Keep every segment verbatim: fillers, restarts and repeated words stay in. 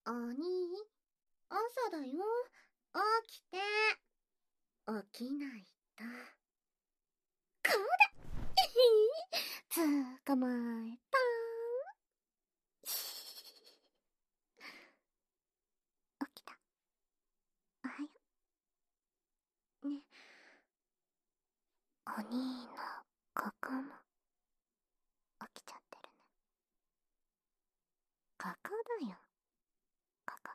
お兄、朝だよ。起きて。起きないと。こうだ捕まえた。起きた。おはよう。ね。お兄のここも起きちゃってるね。ここだよ。ここ。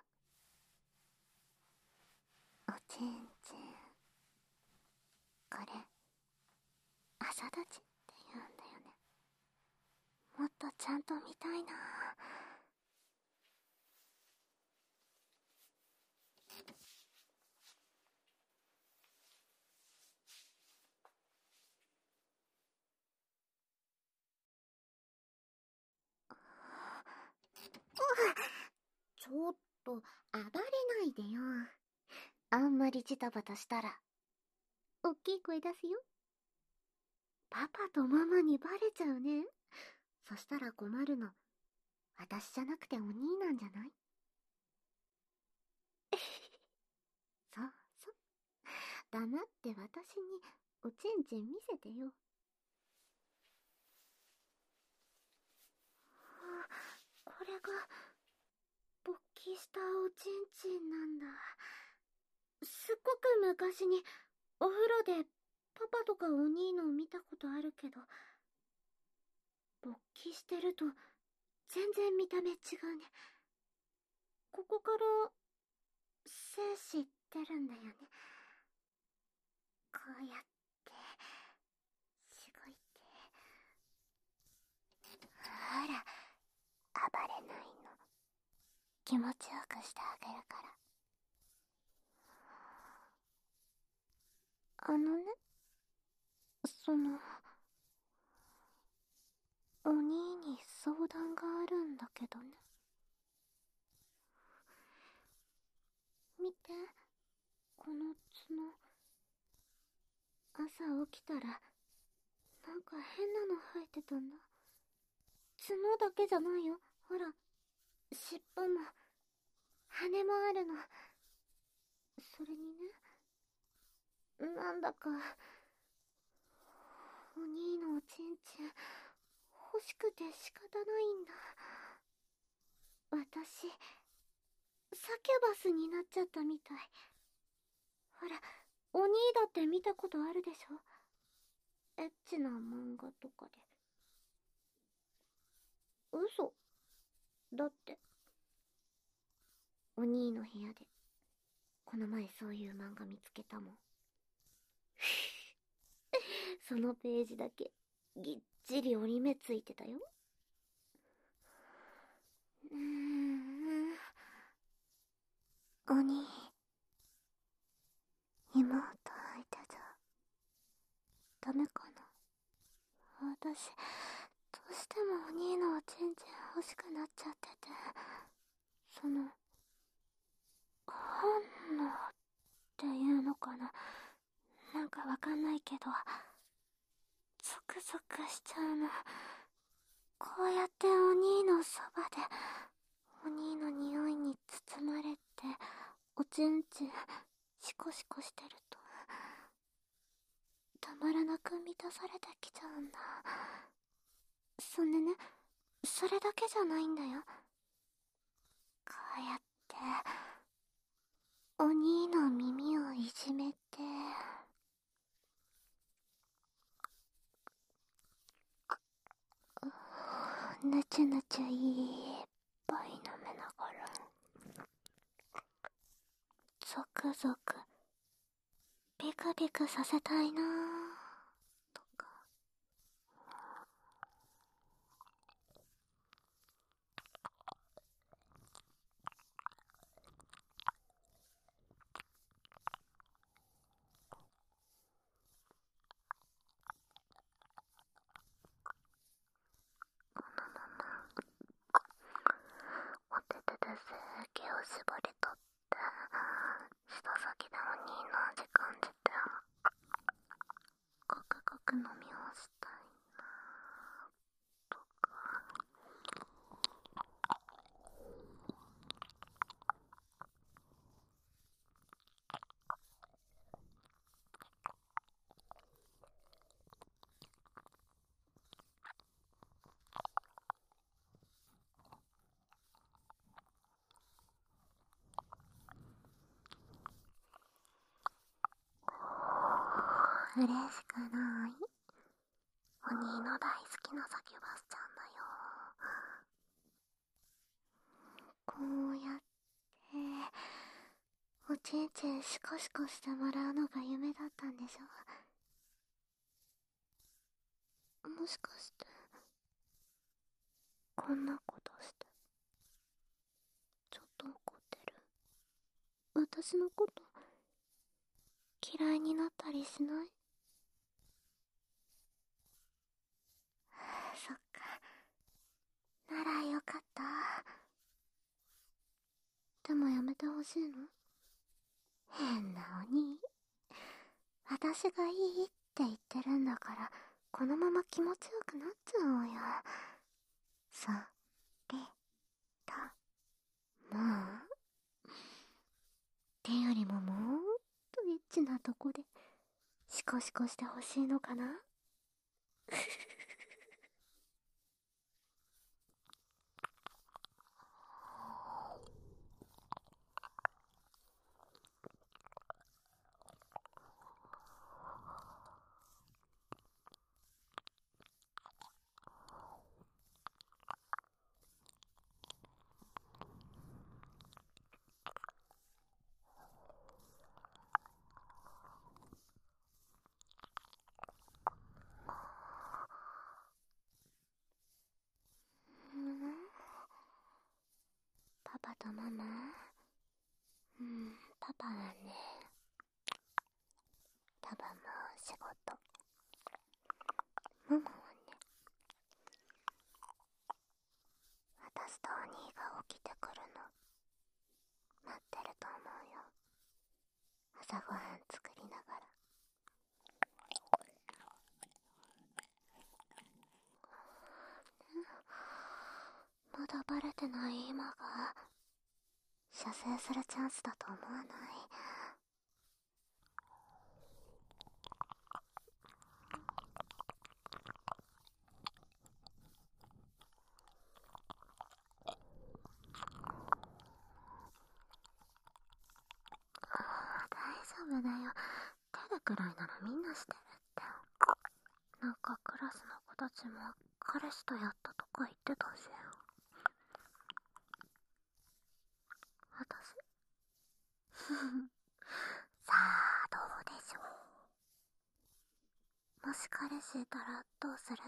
おちんちん。これ、朝立ちって言うんだよね。もっとちゃんと見たいな。ちょっと、暴れないでよ。あんまりジタバタしたら、おっきい声出すよ。パパとママにバレちゃうね。そしたら困るの。私じゃなくてお兄なんじゃない？そうそう。黙って私におちんちん見せてよ。これが、勃起したおちんちんなんだ。すっごく昔にお風呂でパパとかお兄のを見たことあるけど、勃起してると全然見た目違うね。ここから精子出るんだよね。こうやってしごいて。ほら、暴れないの。気持ちよくしてあげるから。あのね、その、お兄に相談があるんだけどね。見て、この角。朝起きたら、なんか変なの生えてたんだ。角だけじゃないよ。ほら、尻尾も、羽もあるの。それにね、なんだか、お兄のおちんちん、欲しくて仕方ないんだ。私、サキュバスになっちゃったみたい。ほら、お兄だって見たことあるでしょ？エッチな漫画とかで。嘘。だって、お兄の部屋で、この前そういう漫画見つけたもん。そのページだけ、ぎっちり折り目ついてたよ。うーん。兄、妹相手じゃ、ダメかな。私、どうしてもお兄のおちんちん欲しくなっちゃってて、その、本能っていうのかな。なんかわかんないけど、ゾクゾクしちゃうの。こうやってお兄のそばで、お兄の匂いに包まれて、おちんちん、シコシコしてると、たまらなく満たされてきちゃうんだ。そんでね、それだけじゃないんだよ。こうやって、お兄の耳をいじめて、ぬちゅぬちゅいっぱい舐めながら、ゾクゾク、ピクピクさせたいなぁ、とか。お手手です毛を絞り取って、舌先でお兄の味感じて、ごくごく飲み干したいなとか。 嬉しくない？お兄の大好きなサキュバスちゃんだよ。こうやっておちんちんシコシコしてもらうのが夢だったんでしょ。もしかしてこんなことしてちょっと怒ってる？私のこと嫌いになったりしない？そっか、ならよかった。でもやめてほしいの？変なお兄。私がいいって言ってるんだから、このまま気持ちよくなっちゃおうよ。それともう手よりももっとエッチなとこでシコシコしてほしいのかな？パパとママ？うん、パパはね、パパも仕事。ママはね、私とお兄が起きてくるの待ってると思うよ。朝ごはん作りながら。まだバレてない今が射精するチャンスだと思わない？大丈夫だよ。手でくらいならみんなしてるって。なんかクラスの子たちも彼氏とやったとか言ってたし。私さあどうでしょう。もし彼氏いたらどうする？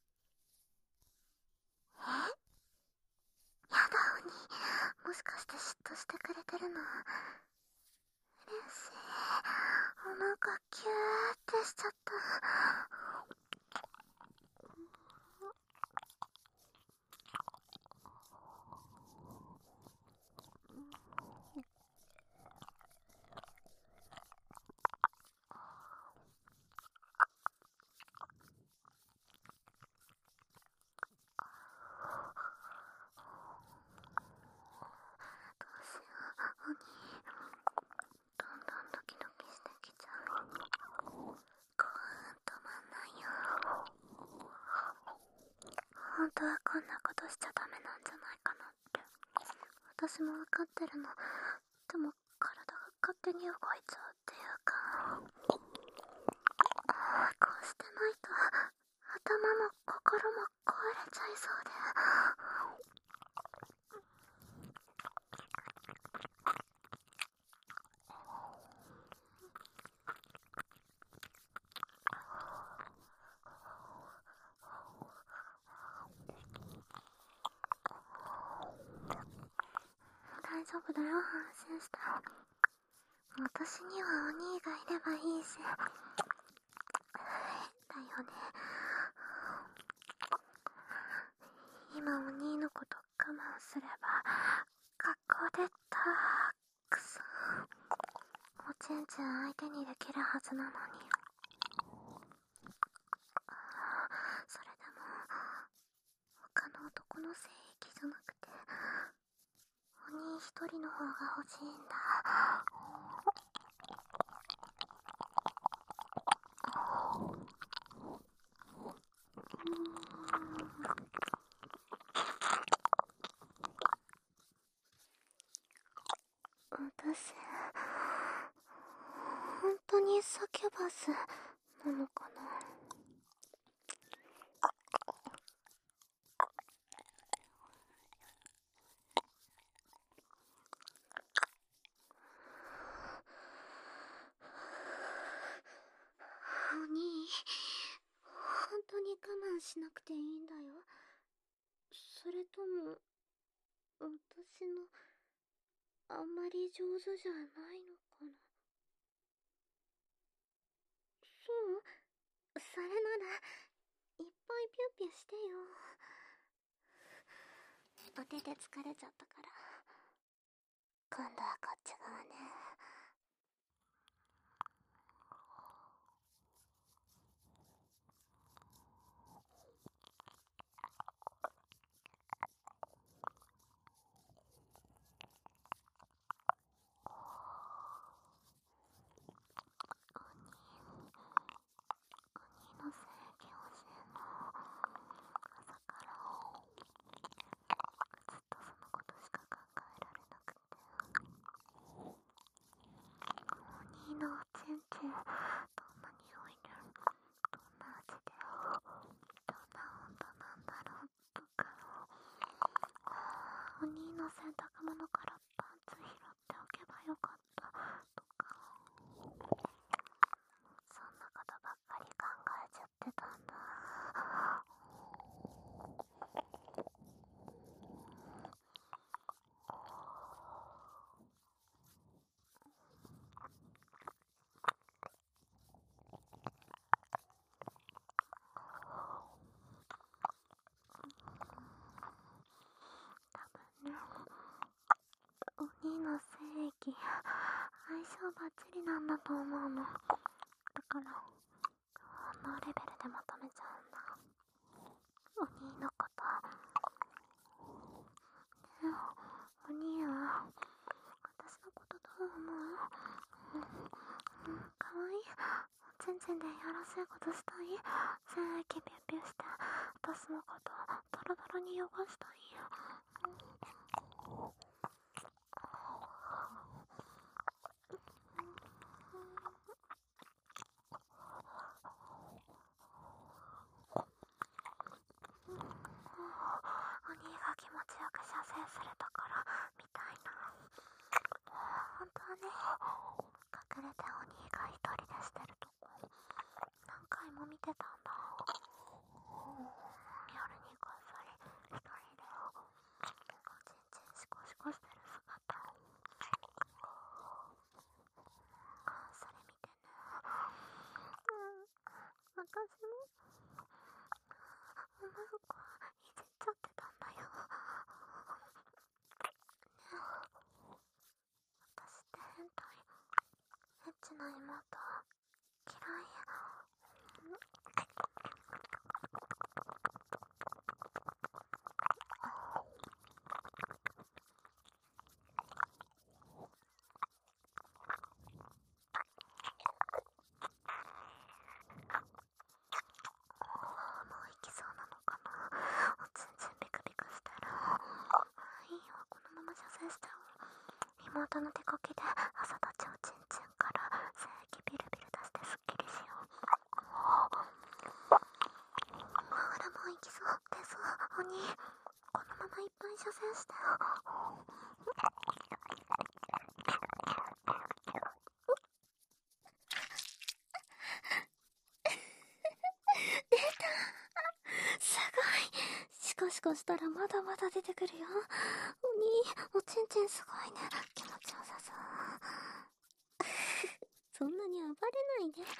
え？やだおに、もしかして嫉妬してくれてるの？嬉しい。お腹キューってしちゃった。どうしよう、おに。どんどんドキドキしてきちゃう。興奮止まんないよ。本当はこんなことしちゃダメなんじゃないかなって私も分かってるの。でも体が勝手に動いちゃうっていうか、こうしてないと頭も心も壊れちゃいそうで。大丈夫だよ、安心して。私にはお兄がいればいいし。だよね。今お兄のこと我慢すれば学校でたくさんおちんちん相手にできるはずなのに。それでも他の男の性域じゃなくてお兄一人の方が欲しいんだ。私本当にサキュバスなのかな。お兄、本当に我慢しなくていいんだよ。それとも、私の、あんまり上手じゃないのかな。そう、それなら、いっぱいピュッピュしてよ。お手で疲れちゃったから。今度はこっち側ね。鬼の正義を教えんの。朝からずっとそのことしか考えられなくて。鬼のおちんちん、どんな匂いで、どんな味で、どんな温度なんだろうとか、お兄の洗濯物からパンツ拾っておけばよかったとか、そんなことばっかり考えちゃってたんだ。多分ね、お兄の精液、相性バッチリなんだと思うの。だから、あのレベルでまとめちゃうんだ。お兄のこと。ねえ、お兄は、私のことどう思う？うん、かわいい？おちんちんでよろしいことしたい？精液ピュッピュして、私のことドロドロに汚したい？お兄が気持ちよく射精するところ見たいな。本当はね、隠れてお兄が一人でしてるとこ何回も見てたんだ。夜にこっそり一人でおちんちんシコシコしてる姿。それ見てね、うん、私も女の子いじっちゃってたんだよ。私って変態？エッチな妹嫌い？もう行きそうなのかな。おちんちんビクビクしてる。いいよ、このまま射精しちゃおう。妹の手こきで朝立ちおちんちんから精液ビルビル出してすっきりしよう。ほら、もう行きそう。出そう、お兄。このままいっぱい射精してよ。出た。すごい。シコシコしたらまだまだ出てくるよ。お兄、おちんちんすごいね。気持ちよさそう。そんなに暴れないで。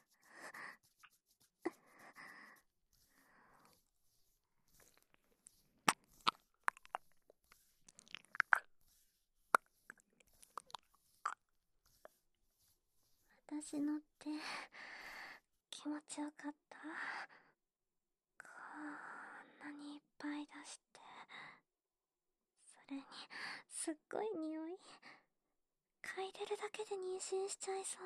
私のって気持ちよかった？こんなにいっぱい出して、それにすっごい匂い。嗅いでるだけで妊娠しちゃいそう。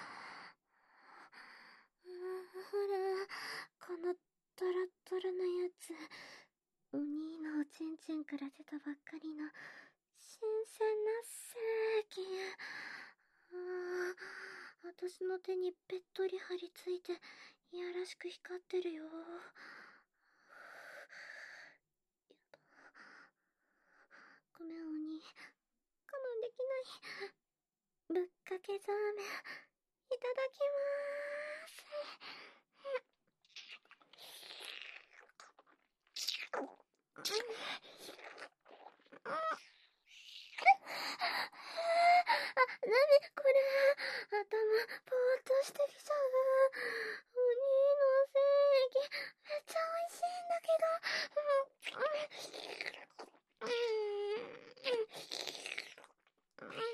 うーん、ほら、このトロトロなやつ、お兄のおちんちんから出たばっかりの新鮮な精液。あ私の手にべっとり張り付いて、いやらしく光ってるよ。やだ。ごめん、鬼。我慢できない。ぶっかけザーメン、いただきまーす。あ、なにこれ。頭、ぼーっとしてきちゃう。お兄の精液、めっちゃ美味しいんだけど。うん。うん。うん。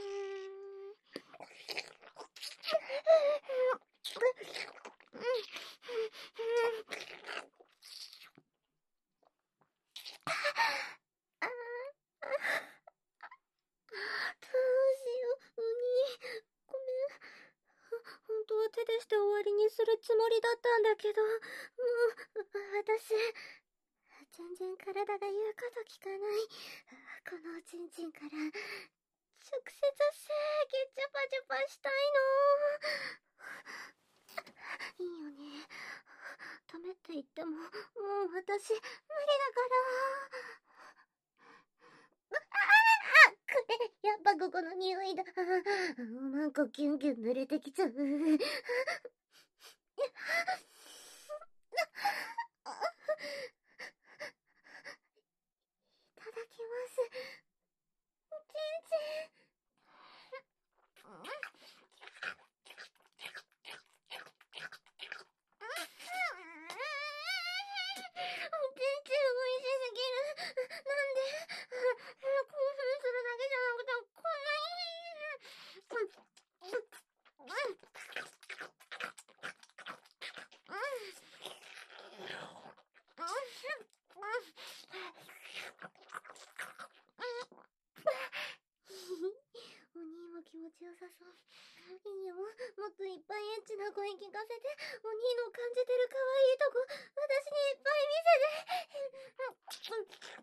どうしよう、鬼。ごめん。本当は手でして終わりにするつもりだったんだけど、もう、私、全然体が言うこと聞かない。このおちんちんから、直接精液チャパチャパしたいの。いいよね。ダメって言っても、もう私、無理だから。あ、これ、やっぱここの匂いだ。なんかキュンキュン濡れてきちゃう。いただきます。おちんちん。おちんちん美味しすぎる。なんで興奮するだけじゃなくて、こんなに。お兄も気持ちよさそう。いいよ、もっといっぱいエッチな声聞かせて、お兄の感じてる可愛いとこ、私にいっぱい見せて。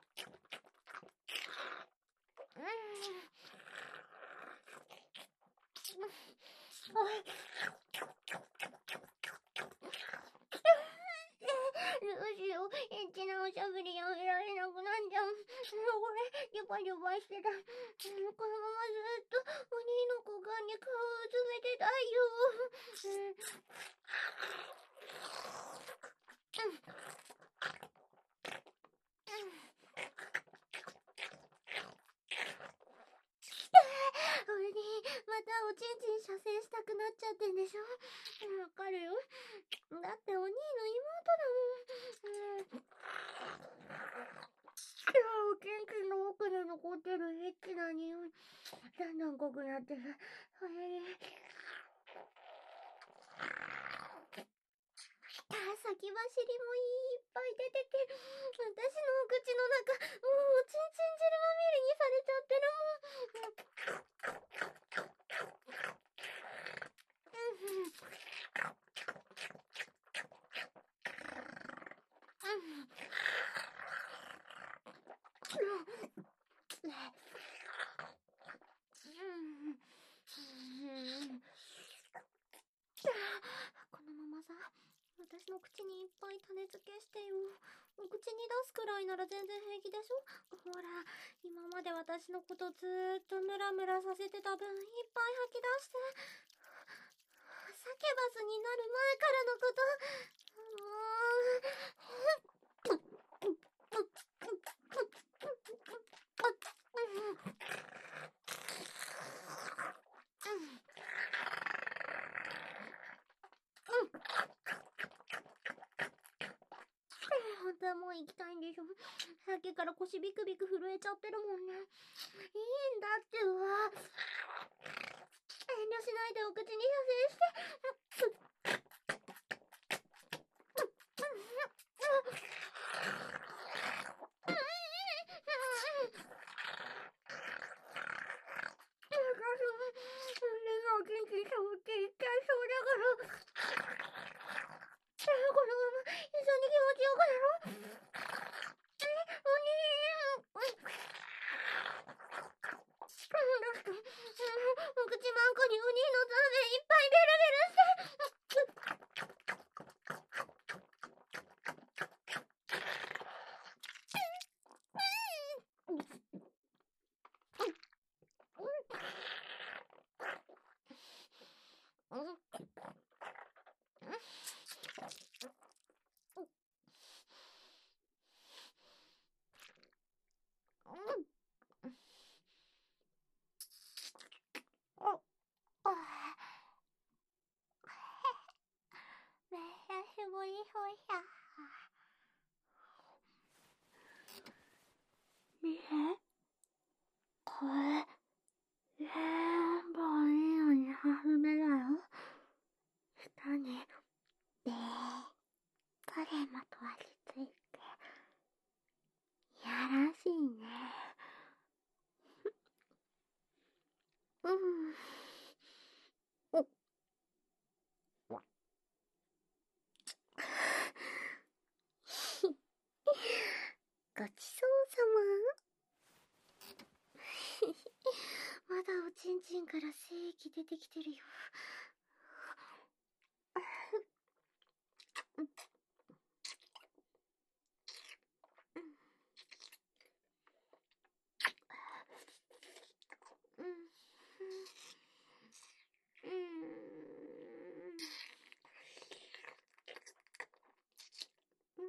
どうしよう、エッチなおしゃべりやめられなくなっちゃう。これ、リバリバしてた。このままずっとお兄の股間に顔をうずめてたいよ。お兄、またおちんちん射精したくなっちゃってんでしょ。わかるよ。だってお兄の妹だもん。うん。いや、おちんちんの奥に残ってるエッチな匂い。だんだん濃くなってる。おやり。先走りもいっぱい出てて、私のお口の中、もうおちんちん汁まみれにされちゃってるこのままさ、私の口にいっぱい種付けしてよ。口に出すくらいなら全然平気でしょ。ほら、今まで私のことずーっとムラムラさせてた分、いっぱい吐き出して。サケバスになる前からのこと、本当はもう行きたいんでしょ。さっきから腰ビクビク震えちゃってるもんね。いいんだってば。遠慮しないでお口に射精して。おちんちんしゃぶっていっちゃいそうだから。このまま一緒に気持ちよくやろう。え、お兄。どうしてお口まんこにお兄のザーメごちそうさま。まだおちんちんから精液出てきてるよ。うん。うん。うん。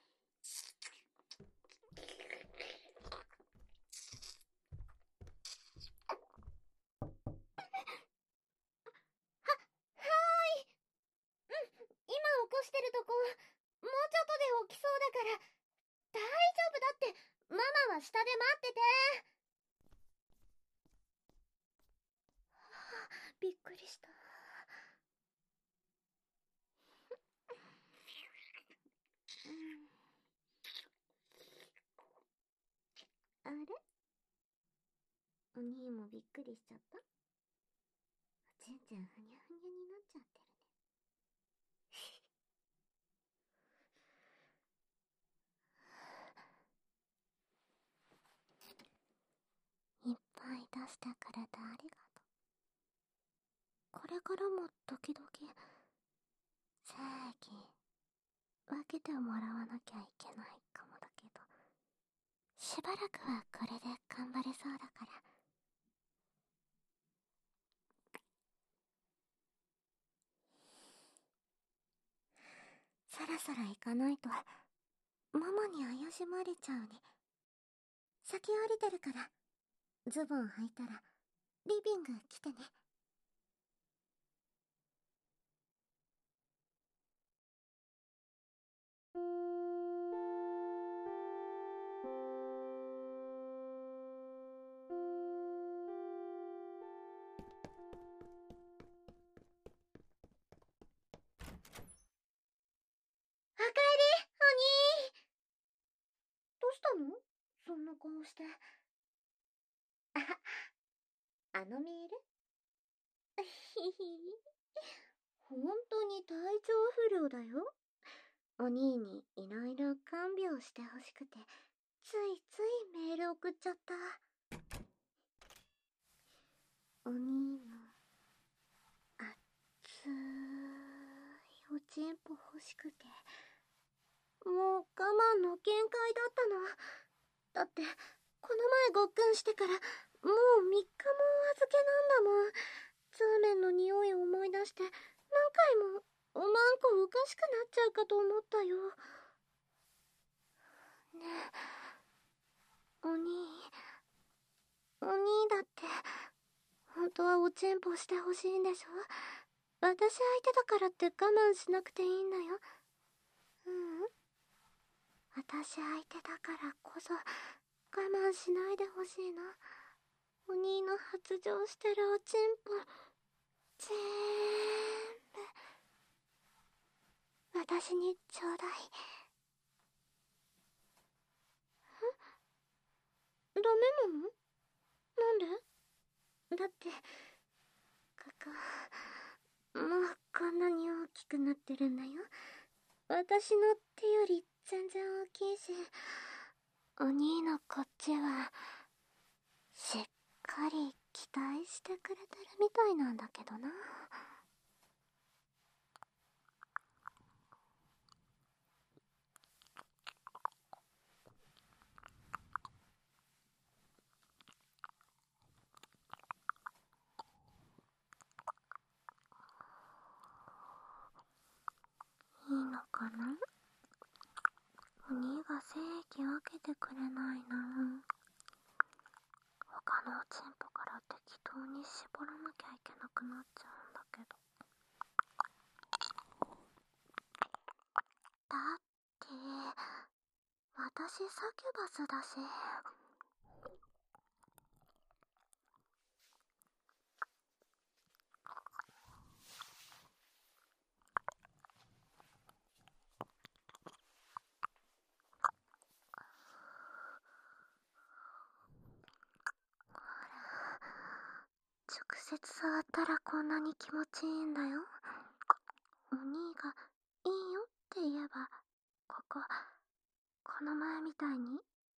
は、はーい。うん、今起こしてるとこ、もうちょっとで起きそうだから、大丈夫だって、ママは下で待ってて。びっくりした。うん、あれ、お兄もびっくりしちゃった？ちんちんふにゃふにゃになっちゃってるね。いっぱい出してくれてありがとう。これからも時々精液分けてもらわなきゃいけないかもだけど、しばらくはこれで頑張れそうだから。そろそろ行かないとママに怪しまれちゃうね。先降りてるから、ズボン履いたらリビング来てね。おかえり、お兄。どうしたの？そんな顔して。あ、あのメール？ひひ。本当に体調不良だよ。お兄にいろいろ看病してほしくて、ついついメール送っちゃった。お兄の熱いおちんぽ欲しくて、もう我慢の限界だったの。だってこの前ごっくんしてからもうみっかもお預けなんだもん。ザーメンの匂いを思い出して何回もおまんこおかしくなっちゃうかと思ったよ。ねえ、お兄、お兄だって本当はおちんぽしてほしいんでしょ？私相手だからって我慢しなくていいんだよ。ううん、私相手だからこそ我慢しないでほしいな。お兄の発情してるおちんぽぜーんぶ私にちょうだい。ダメなの？なんで？だってここもうこんなに大きくなってるんだよ。私の手より全然大きいし、お兄のこっちはしっかり期待してくれてるみたいなんだけどな。いいのかな？お兄が精液分けてくれないな。他のおちんぽから適当に絞らなきゃいけなくなっちゃうんだけど。だって私サキュバスだし。直接触ったらこんなに気持ちいいんだよ。お兄がいいよって言えば、こここの前みたいに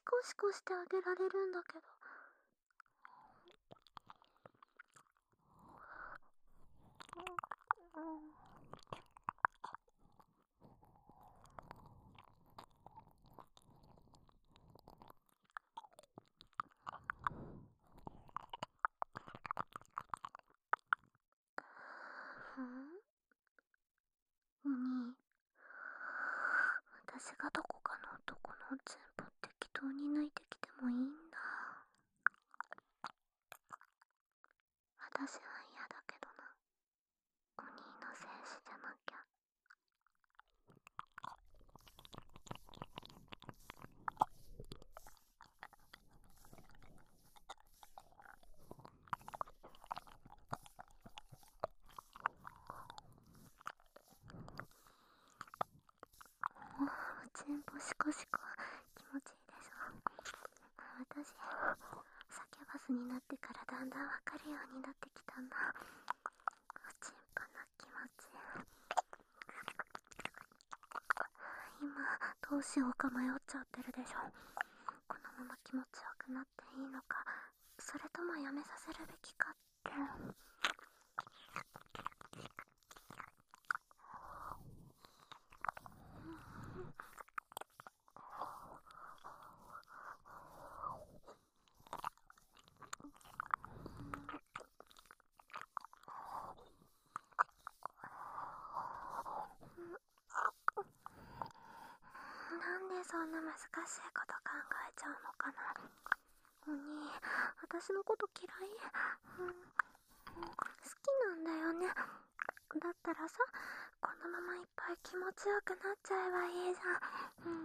シコシコしてあげられるんだけど。お兄、私がどこかの男のおちんぽ適当に抜いてきてもいいんだ。私は嫌だけどな。お兄の精子じゃなきゃ。おちんぽシコシコ気持ちいいでしょ。私、サキュバスになってからだんだんわかるようになってきたんだ。おちんぽの気持ち。今どうしようか迷っちゃってるでしょ。このまま気持ちよくなっていいのか、それともやめさせるべきかって。なんでそんな難しいこと考えちゃうのかな。お兄、私のこと嫌い？うん、好きなんだよね。だったらさ、このままいっぱい気持ちよくなっちゃえばいいじゃん。うん、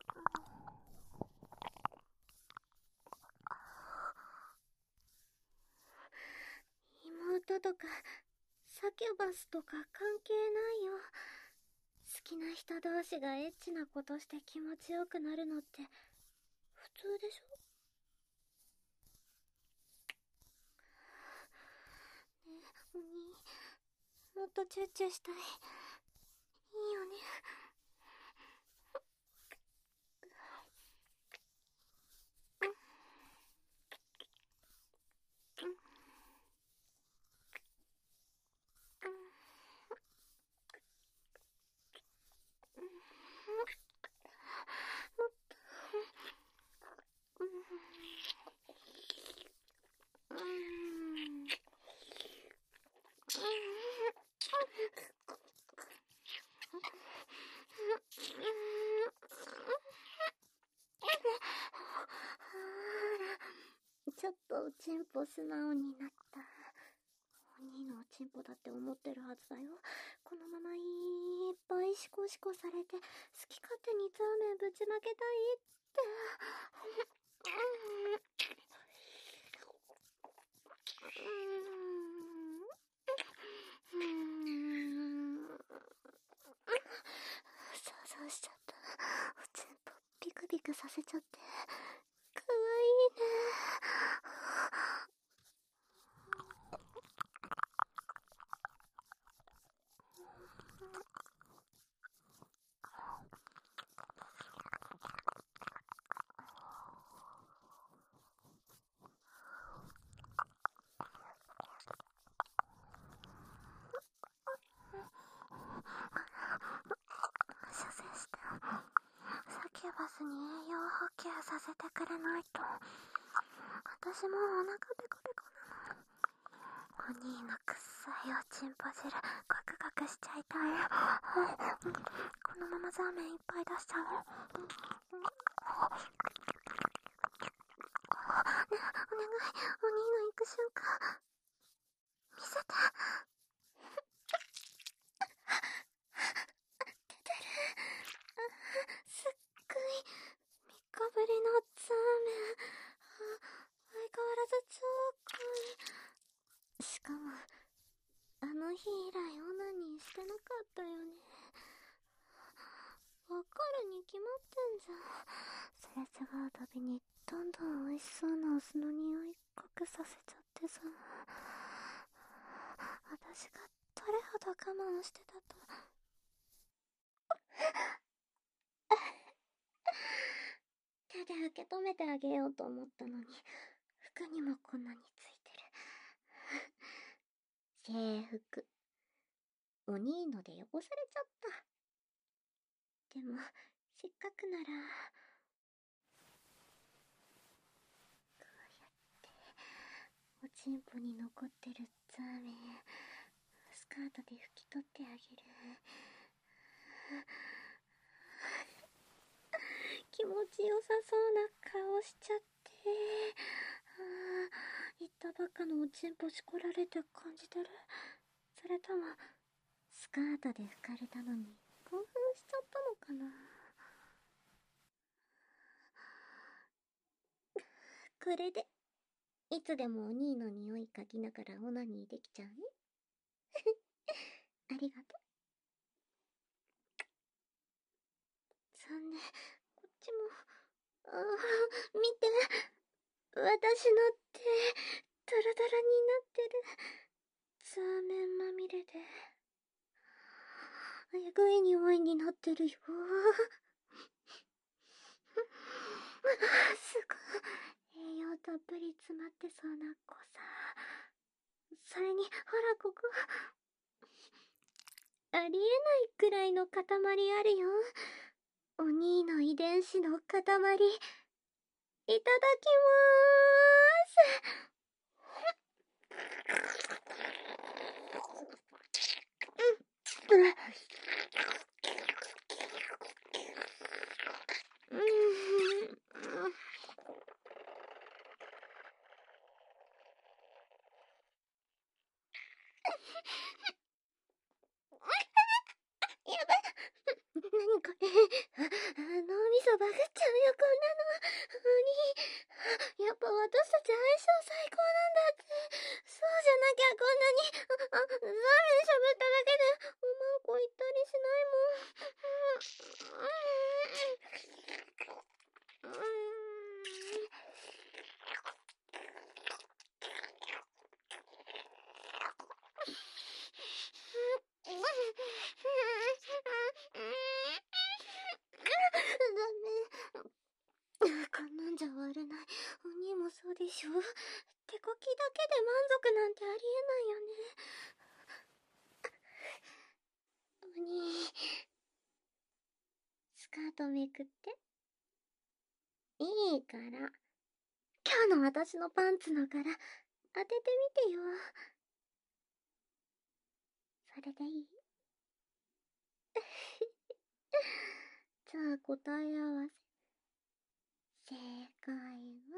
妹とかサキュバスとか関係ないよ。好きな人同士がエッチなことして気持ちよくなるのって普通でしょ。ねえ、お兄、もっとチュッチュしたい。いいよね。ちょっとおちんぽ素直になった。お兄のおちんぽだって思ってるはずだよ。このままいっぱいシコシコされて好き勝手にザーメンぶちまけたいって。想像しちゃった。おちんぽピクピクさせちゃってかわいいね。射精して、サキュバスに栄養補給させてくれないと。私もうお腹ペコペコなの。お兄のくっさいおちんぽ汁ガクガクしちゃいたい。このままザーメンいっぱい出しちゃおう。ね、お願い、お兄の行く瞬間見せて。出てる。すっごいみっかぶりのザーメン。相変わらず超濃い。しかもあの日以来オナニーしてなかったよね。わかるに決まってんじゃん。すれ違うたびにどんどん美味しそうなお酢の匂い濃くさせちゃってさ。私がどれほど我慢してたと。照れで受け止めてあげようと思ったのに、服にもこんなについてる。制服。お兄ので汚されちゃった。でも、せっかくなら、こうやって、おちんぽに残ってるザーメン、スカートで拭き取ってあげる。気持ちよさそうな顔しちゃって、ああ、言ったばっかのおちんぽしこられて感じてる？それとも、スカートで拭かれたのに興奮しちゃったのかな。これでいつでもお兄の匂い嗅ぎながらオナニーできちゃうね。ありがとう。残念、こっちも。ああ、見て、私の手ドロドロになってる。ザーメンまみれでえぐい匂いになってるよ。すごい栄養たっぷり詰まってそうな子さ。それにほらここありえないくらいの塊あるよ。お兄の遺伝子の塊。いただきまーす。うん。うん。やばい。何これ。あ、脳みそバグっちゃうよ、こんなの。おに、やっぱ私たち相性最高なんだって。そうじゃなきゃこんなに、あ、あ、ザーメンしゃぶっただけで、おまんこ行ったりしないもん。うん。うん。ダメ。こんなんじゃ終わらない。お兄もそうでしょ。手こきだけで満足なんてありえないよね。お兄、スカートめくって。いいから。今日の私のパンツの柄、当ててみてよ。それでいい？じゃあ答え合わせ。正解は、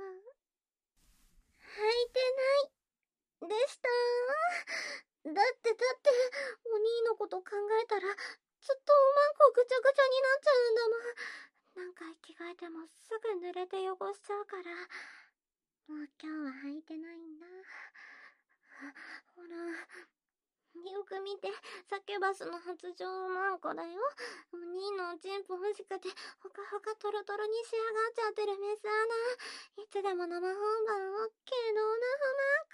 履いてないでしたー。だってだって、お兄のこと考えたら、ずっとおまんこぐちゃぐちゃになっちゃうんだもん。何回着替えてもすぐ濡れて汚しちゃうから。もう今日は履いてないんだ。ほら、よく見て、サケバスの発情マンコだよ。お兄のおちんぽ欲しくて、ほかほかトロトロに仕上がっちゃってるメスアナ。いつでも生本番オッケーのオナフ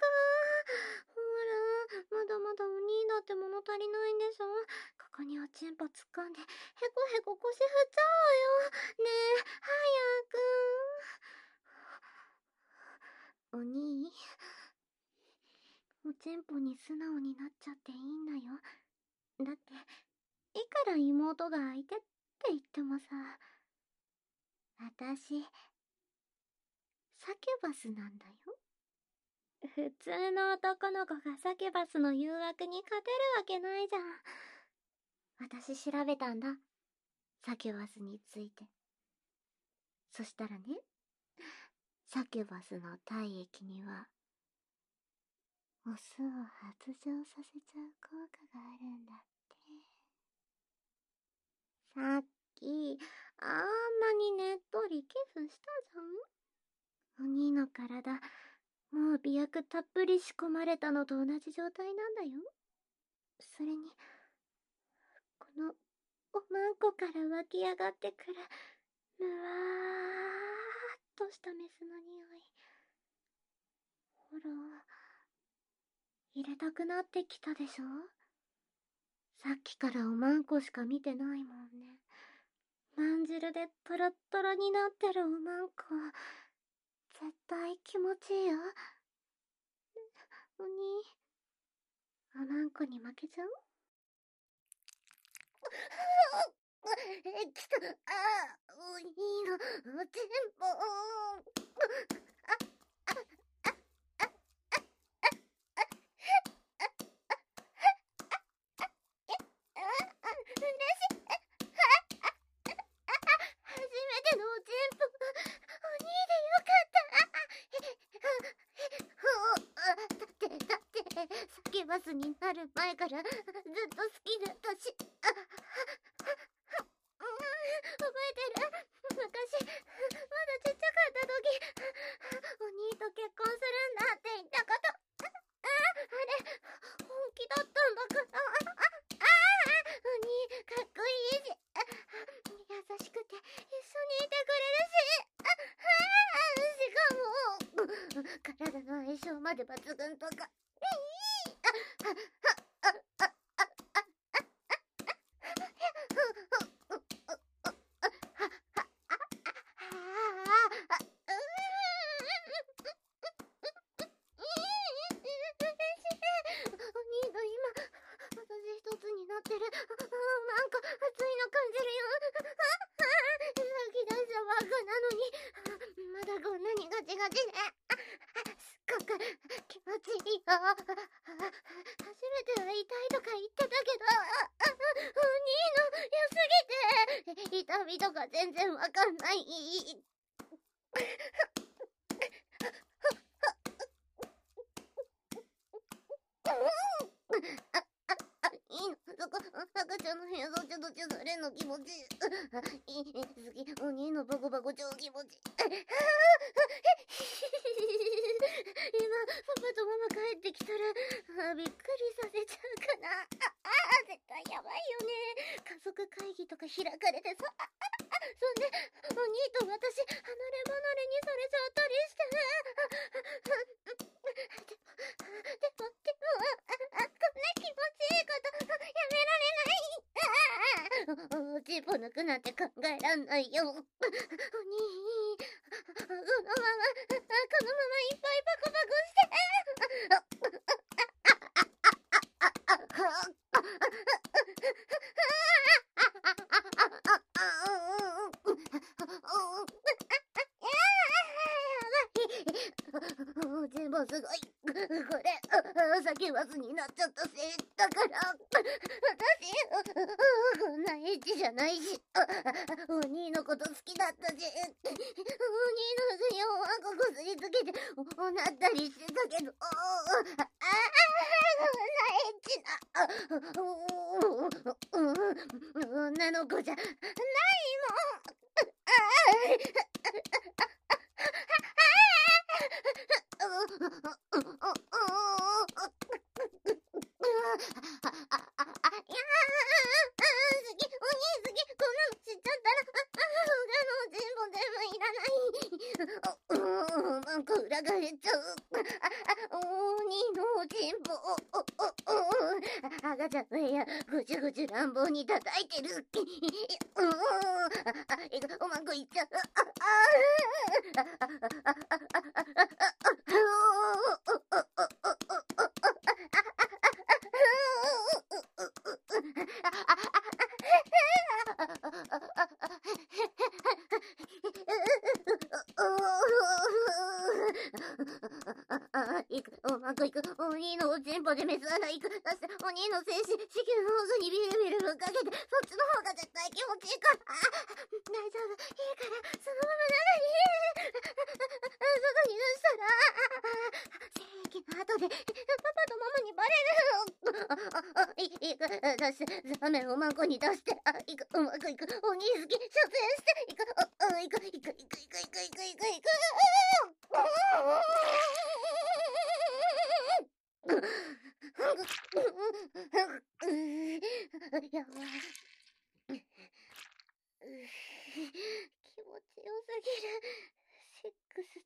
マンコ。ほら、まだまだお兄だって物足りないんでしょ。ここにおちんぽ突っ込んで、へこへこ腰振っちゃおうよ。ねえ、早く。お兄、おちんぽに素直になっちゃっていいんだよ。だって、いくら妹が相手って言ってもさ、私、サキュバスなんだよ。普通の男の子がサキュバスの誘惑に勝てるわけないじゃん。私調べたんだ。サキュバスについて。そしたらね、サキュバスの体液には、オスを発情させちゃう効果があるんだって。さっき、あんなにねっとりキスしたじゃん。お兄の体、もう媚薬たっぷり仕込まれたのと同じ状態なんだよ。それに、この、おまんこから湧き上がってくる、むわーっとしたメスの匂い。ほら、入れたくなってきたでしょ？さっきからおまんこしか見てないもんね。 まん汁でトロットロになってるおまんこ、絶対気持ちいいよ。お兄、おまんこに負けちゃう？え、きた。ああ、お兄の全部。バスになる前からずっと好きだったし、あ、覚えてる？昔、まだちっちゃかった時、お兄と結婚するんだって言ったこと。あ、あれ、本気だったんだから。ああ、お兄、かっこいいし、優しくて一緒にいてくれるし、しかも、体の相性まで抜群とか。痛みとか全然わかんない。赤ちゃんの部屋どちゃどちゃされんの気持ちいい。好き。お兄のバコバコ超気持ちいい。今パパとママ帰ってきたらびっくりさせちゃうかな。ああ、絶対やばいよね。家族会議とか開かれてさ、そんでお兄と私離れ離れにされちゃったりして。でもでもでもこんな気持ちいいことやめられない。おちんぽ抜くなんて考えらんないよ。お兄、このままこのままいっぱいパコパコして。全部すごい。これ叫ばずになっちゃったせいだから。私こんなエッチじゃないし、お兄のこと好きだったし、お兄の水をあここすりつけておなったりしてたけど、ああこんなエッチな女の子じゃないもん。裏返っちゃう。お兄のチンポ、赤ちゃんの部屋ぐちゅぐちゅ乱暴に叩いてる。おまんこいっちゃう。いく、おまんこいく、お兄のおちんぽでメス穴いく、そしてお兄の精子、子宮の奥にビルビルぶっかけて、そっちの方が絶対気持ちいいから、大丈夫、いいから、そのまま中に、外に出したら、精液の後で、パパとママにバレる。い、いく、出して、ザメンおまんこに出して、あ、いく、おまんこいく、お兄好き、射精して、いく、あ、いく、いく、いく、いく、いく、いく、いく、いく、いく、やばい。気持ちよすぎる。セックスって。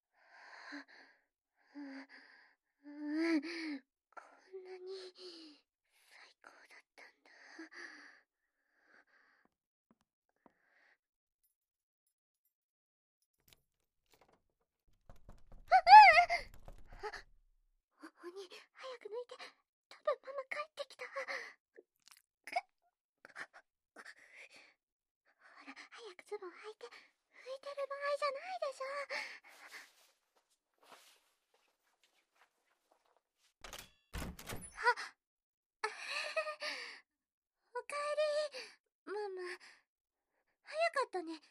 こんなに最高だったんだ。 じゃないでしょ。あ、おかえり、ママ。早かったね。ん？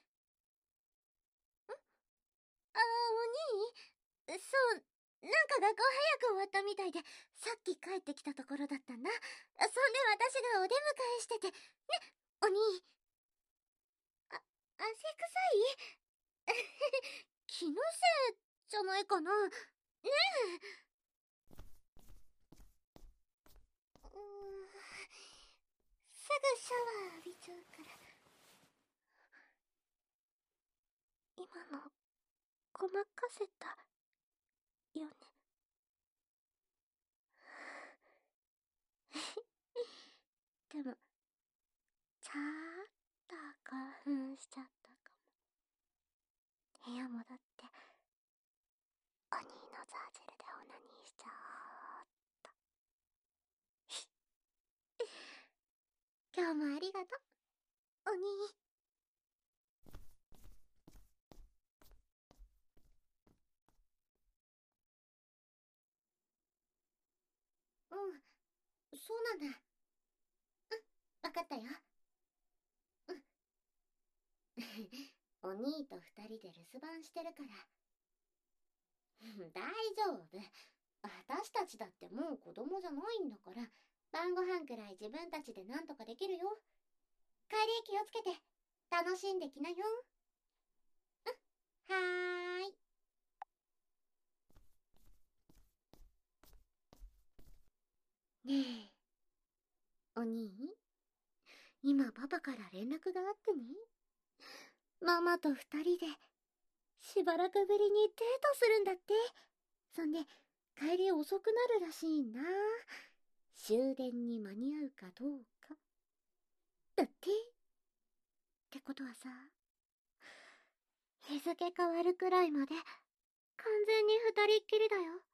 あ、お兄？そう、なんか学校早く終わったみたいで、さっき帰ってきたところだったんだ。そんで私がお出迎えしてて、ね、お兄。あ、汗臭い？気のせいじゃないかな。ねえ。うーん、すぐシャワー浴びちゃうから。今の、ごまかせた、よね。でも、ちゃーっと興奮しちゃったかも。部屋戻って、お兄のザージェルでオナニーしちゃおうっと。今日もありがとう、お兄。うん、そうなんだ。うん、わかったよ。うん。お兄と二人で留守番してるから。大丈夫。私たちだってもう子供じゃないんだから、晩ご飯くらい自分たちでなんとかできるよ。帰り気をつけて、楽しんできなよ。うん、はーい。ねえ、お兄、今パパから連絡があってね。ママと二人で、しばらくぶりにデートするんだって。そんで、帰り遅くなるらしいんだ。終電に間に合うかどうか。だって。ってことはさ、日付変わるくらいまで、完全に二人っきりだよ。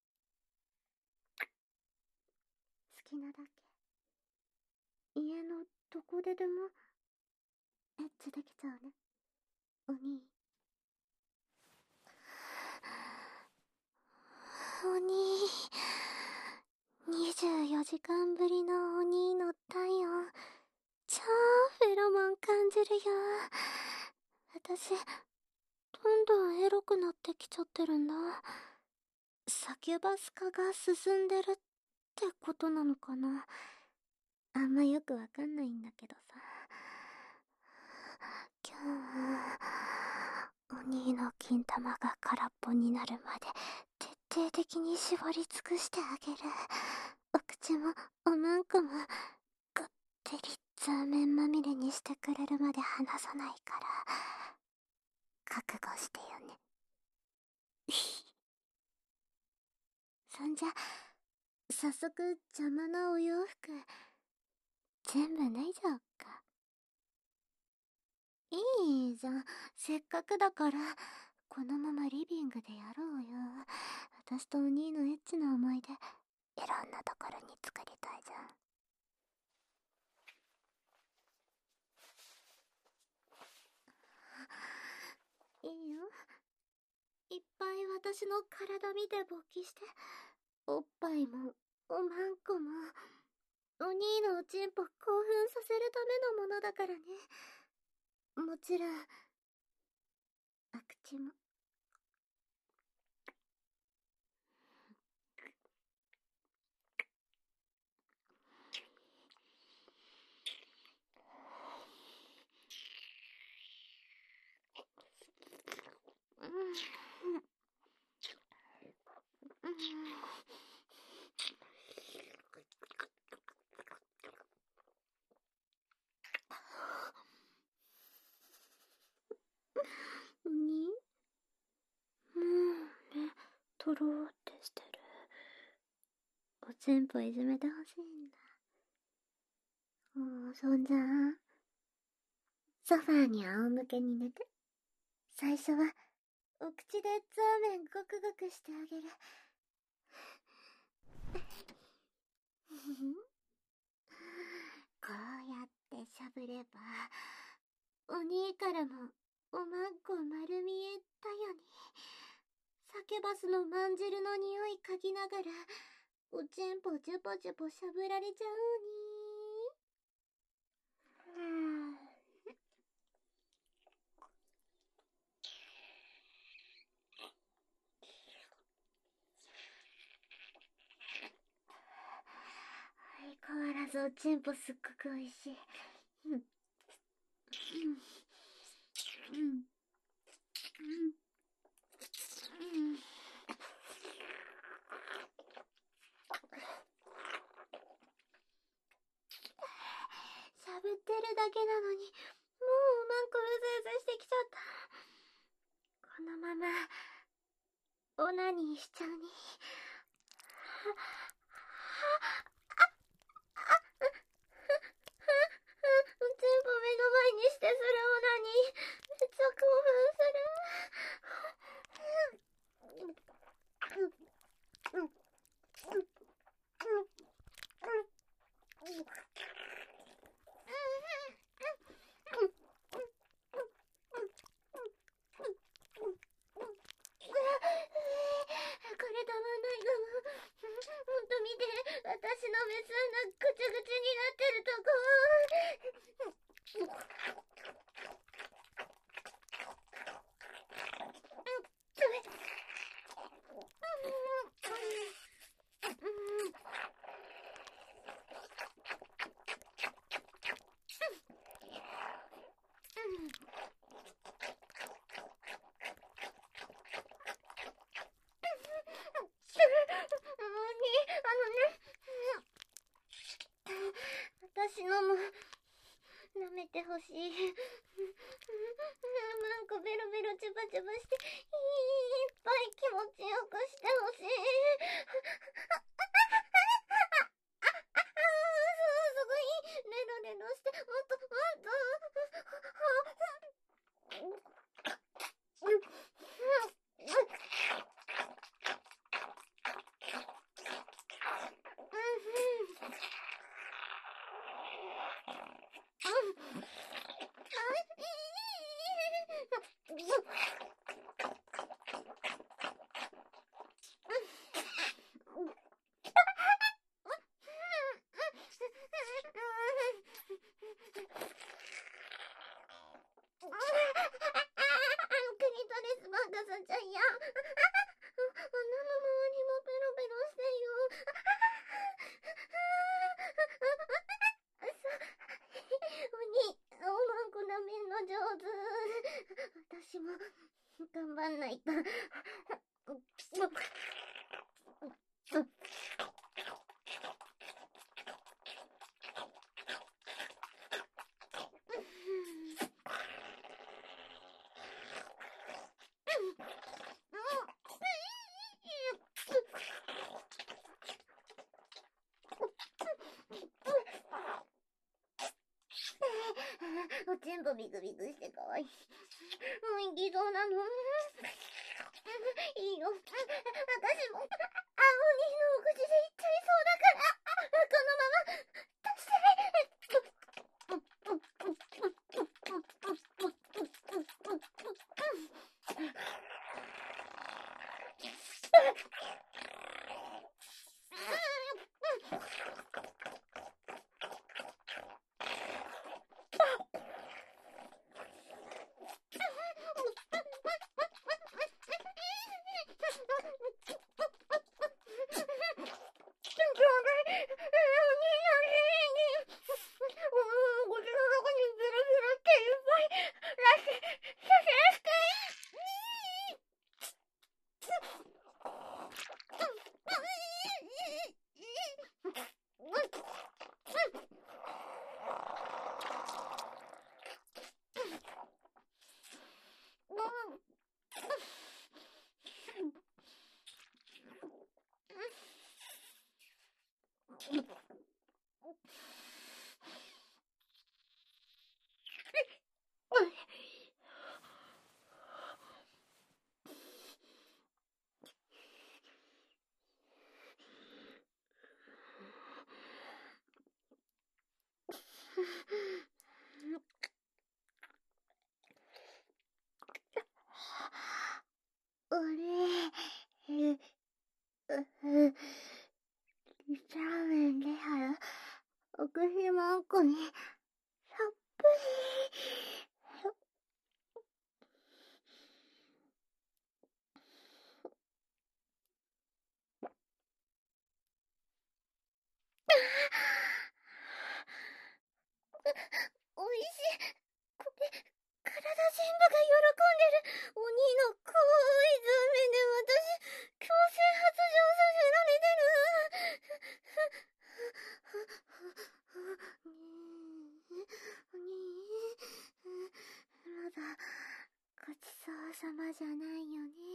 好きなだけ。家のどこででも、エッチできちゃうね。お兄。お兄。にじゅうよじかんぶりのお兄の体温、超フェロモン感じるよ。私、どんどんエロくなってきちゃってるんだ。サキュバス化が進んでるってことなのかな。あんまよくわかんないんだけどさ。今日、お兄の金玉が空っぽになるまで徹底的に絞り尽くしてあげる。お口もおまんこもこってりザーメンまみれにしてくれるまで離さないから、覚悟してよね。そんじゃ、早速邪魔なお洋服全部脱いじゃおっか。いいじゃん、せっかくだからこのままリビングでやろうよ。私とお兄のエッチな思い出、いろんなところに作りたいじゃん。いいよ。いっぱい私の体見て勃起して、おっぱいもおまんこもお兄のおちんぽ興奮させるためのものだからね。もちろんお口も。うん、うん、お兄、もうね、とろーってしてる。おちんぽいじめてほしいんだ。もうそんじゃあ、ソファーに仰向けに寝て。最初はお口でザーメンゴクゴクしてあげる。こうやってしゃぶれば、お兄からもおまんこ丸見えだよね。サケバスのまんじるの匂い嗅ぎながら、おちんぽジュポジュポしゃぶられちゃうに。うん。相変わらずおちんぽすっごく美味しい。うん。うん。うん。うん。うん。しゃぶってるだけなのに、もうおまんこうずうずしてきちゃった。このまま、オナニーしちゃうに。全部目の前にしてするオナニー。めっちゃ興奮する。これたまんないかも。ほんと見て、私のメス穴ぐちゅぐちゅになってるとこ。私のも舐めてほしい。なんかベロベロチュバチュバしていっぱい気持ちよくしてほしい。すごいレロレロしてもっともっと。クリトリスバーガスちゃんや。穴の周りもペロペロしてよ。鬼、おまんこなめんの上手。私も頑張んないと。おちんぽビクビクしてかわいい。もういきそうなの。いいよ。私も、青鬼のお口でいっちゃいそうだから、このまま、出して。 んでる。お兄の可愛い図面で私、強制発情させられてる。お兄、まだ、ごちそうさまじゃないよね。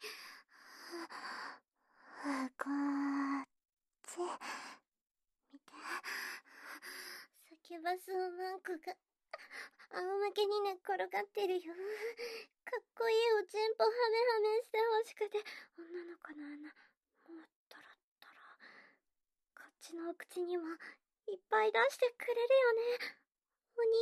こっち、見て。サキュバスをマンコが、仰向けに寝っ転がってるよ。かっこいいおちんぽはめはめしてほしくて、女の子の穴、もうトロットロ。こっちのお口にも、いっぱい出してくれるよね。お兄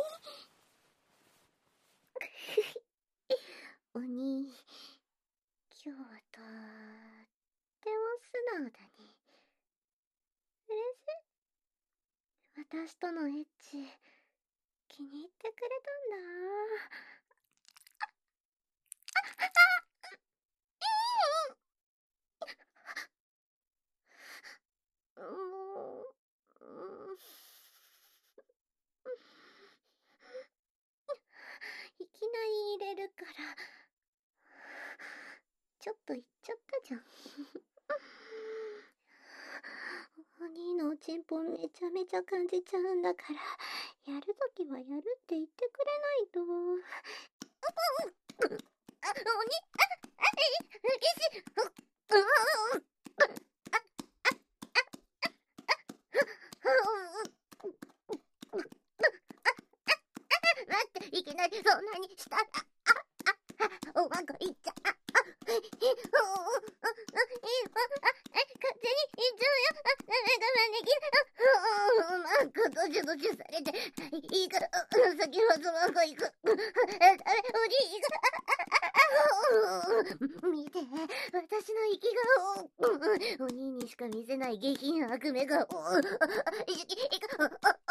お兄、今日はとっても素直だね。嬉しい。私とのエッチ、気に入ってくれたんだ。もう、うん、いきなり入れるから、ちょっと言っちゃったじゃん。お兄のおちんぽめちゃめちゃ感じちゃうんだから、やるときはやるって言ってくれないと。お兄、あ、え、うれしい。待って、いきなりそんなにしたら、あ、おまんこいっちゃ、あ、あ、え、え、お、お、お、え、あ、勝手にいっちゃうよ。あ、我慢できる。あ、おまんこ、どしゅどしゅされて、いいから、先はそまんこ行く。あ、おじい行く。見て、私の生き顔。お兄にしか見せない下品悪目顔。いき、いく。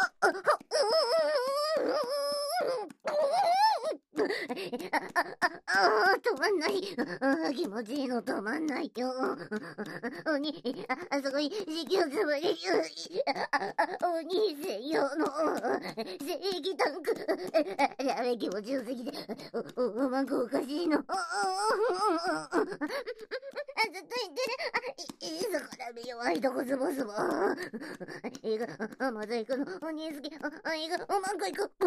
ああ、止まんない。あ、気持ちいいの止まんないよ。おに、あ、あそこに、子宮つまれる。おに専用の、正義タンク。やべ、気持ちよすぎて。お、お、おまんこおかしいの。あ、ずっと言ってる。あ、い、いいぞ、こら、弱いとこズボズボ。いいか、まず行くの。おに好き。あ、いいか、おまんこ行く。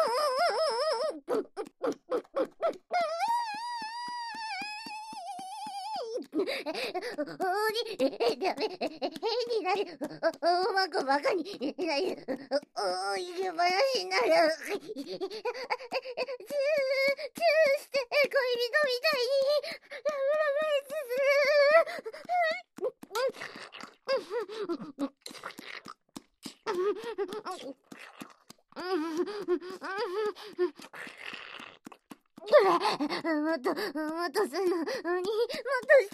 おに、え、ダメ、変になる。お、おまんこバカになる。お、お、いけ話になる。チュー、チューして、恋人みたいに、ラブラブエッチする。もっと、もっとすんの。おに、もっとして。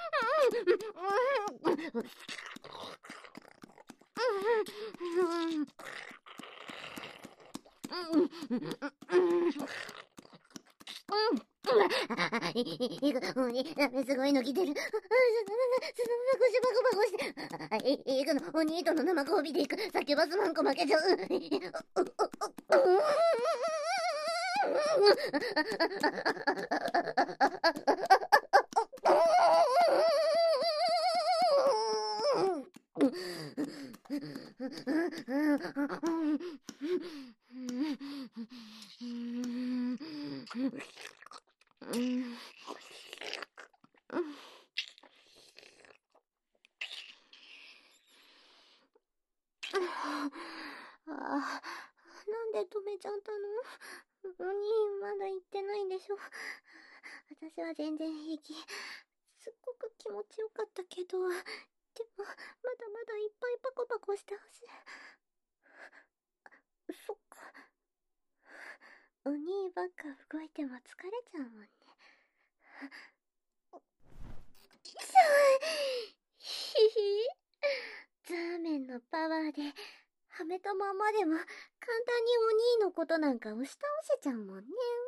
いいか、おに、すごいの来てる。そのまま、腰バコバコして。いいかの、おにとの生こびでいく。さっきバスマンコ負けちゃう。ああ、なんで止めちゃったの？お兄、まだ言ってないんでしょ。私は全然平気。すっごく気持ちよかったけど、でも、まだまだいっぱいパコパコしてほしい。そっか。お兄ばっか動いても疲れちゃうもんね。ひひ。ザーメンのパワーで、はめたままでも簡単にお兄のことなんか押し倒せちゃうもんね。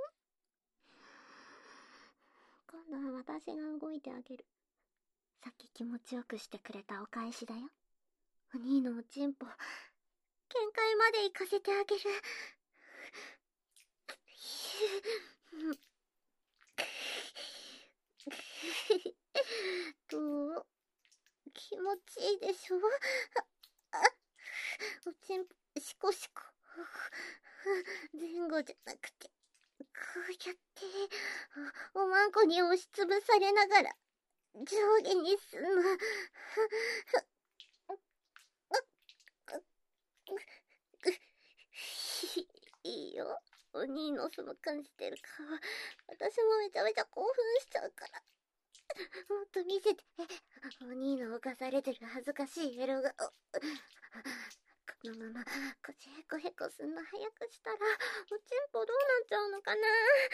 今度は私が動いてあげる。さっき気持ちよくしてくれたお返しだよ。お兄のおちんぽ、限界まで行かせてあげる。 しょ。あ、おちんぽ、しこしこ。前後じゃなくて、こうやって、おまんこに押しつぶされながら、上下にすんの。いいよ。お兄のその感じてる顔。私もめちゃめちゃ興奮しちゃうから。もっと見せて。お兄の犯されてる恥ずかしいエロ顔。このまま、腰へこへこすんの早くしたら、おちんぽどうなっちゃうのかな。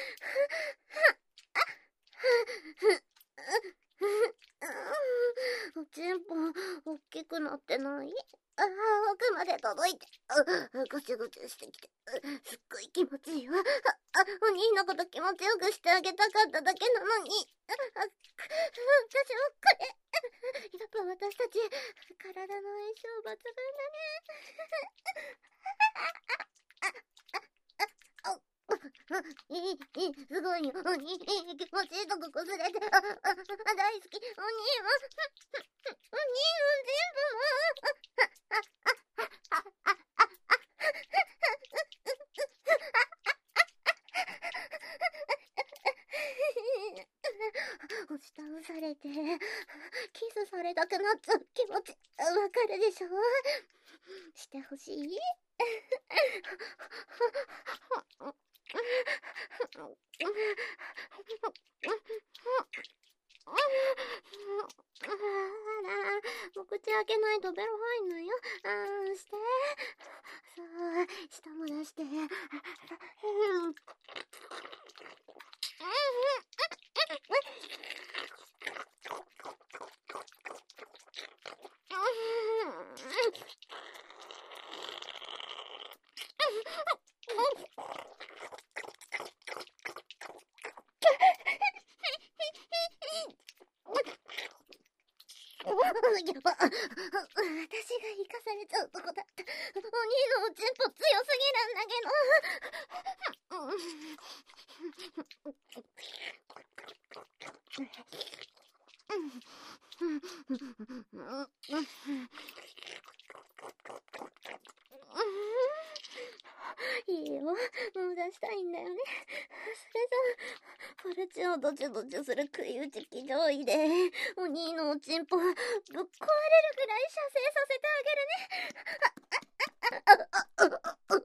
おちんぽ、おっきくなってない？ああ、奥まで届いて、ぐちゅぐちゅしてきて、すっごい気持ちいいわ。あ、お兄のこと気持ちよくしてあげたかっただけなのに。あ、私もこれ。やっぱ私たち、体の相性抜群だね。いい、いい、すごいよ。お兄、気持ちいいとここすれて、あ、あ、大好き。お兄も、お兄も全部も。押し倒されて、キスされたくなっちゃう気持ち、わかるでしょ？してほしい？あら、お口開けないとベロ入んのよ。あー、して。そう、舌も出して。うん。やば、私が生かされちゃうとこだった。お兄のおちんぽ強すぎるんだけど。いいよ、もう出したいんだよね。それじゃあ、ポルチをドチュドチュする食い打ち気上位で、お兄のおちんぽぶっ壊れるぐらい射精させてあげるね。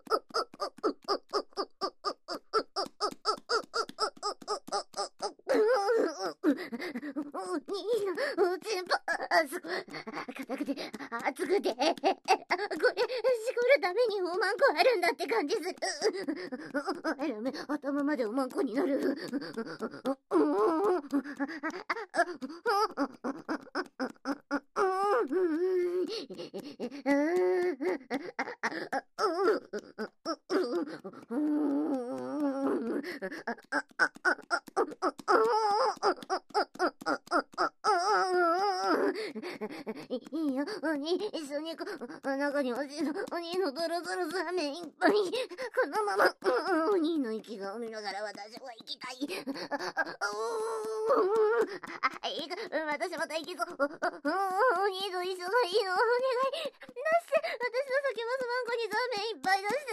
お兄のおちんぽ、あそこ、硬くて、熱くて、これ、絞るためにおまんこあるんだって感じする。頭までおまんこになる。いいよ、お兄、一緒に行こう。中におじの、お兄のドロドロザーメンいっぱい。このまま、お兄の息がを見ながら私は行きたい。あ、いいか、私また行きそう。お兄と一緒がいいの。お願い。出して、私の先もすまんこにザーメンいっぱい出して。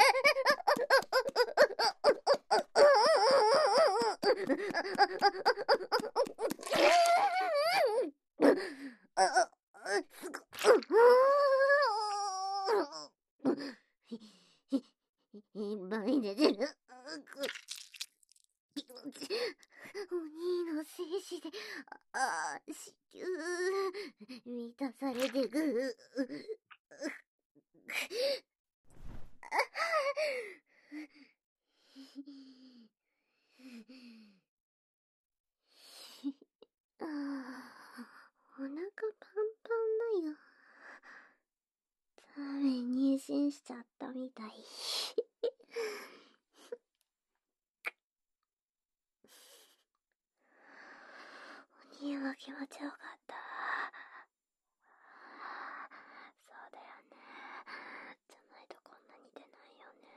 あ、あ、すご、いっぱい出てる。気持ち、お兄の精子で、ああ、子宮、満たされてく。ああ、お腹パンパンだよ。ザーメン妊娠しちゃったみたい。お兄は気持ちよかった。そうだよね。じゃないとこんなに出ないよね。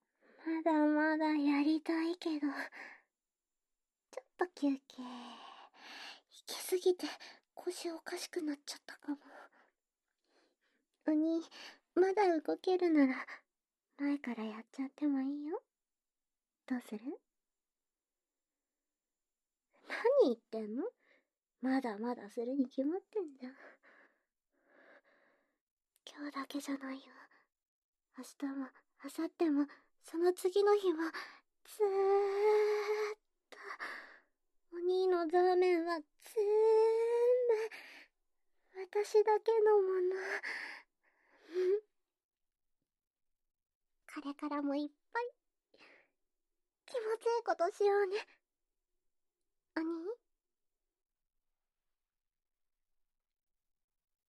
まだまだやりたいけど、ちょっと休憩。 きすぎて腰おかしくなっちゃったかも。お兄、まだ動けるなら前からやっちゃってもいいよ。どうする？何言ってんの？まだまだするに決まってんじゃん。今日だけじゃないよ。明日も明後日もその次の日もずーっとお兄のザーメンはぜーんぶ私だけのもの。これからもいっぱい気持ちいいことしようね。お兄